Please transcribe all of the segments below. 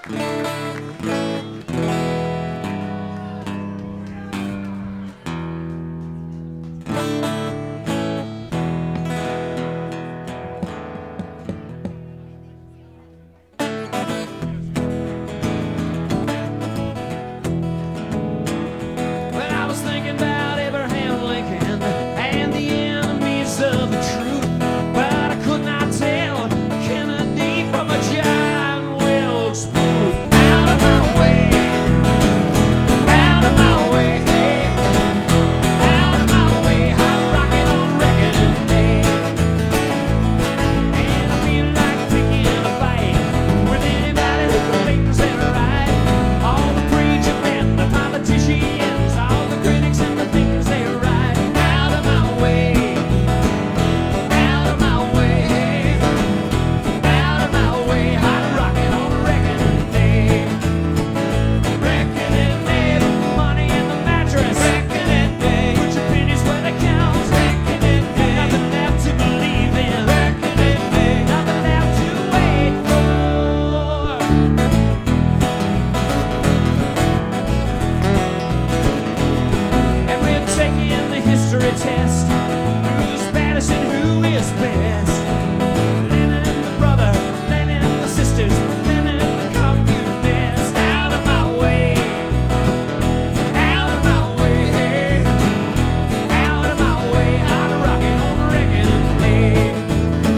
Test who's baddest and who is best. Lennon the brother, Lennon the sisters, Lennon the communist. Out of my way, out of my way, out of my way. I'm rocking on the record day.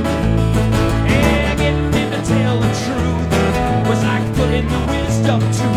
Yeah, getting in to tell the truth was like putting the wisdom to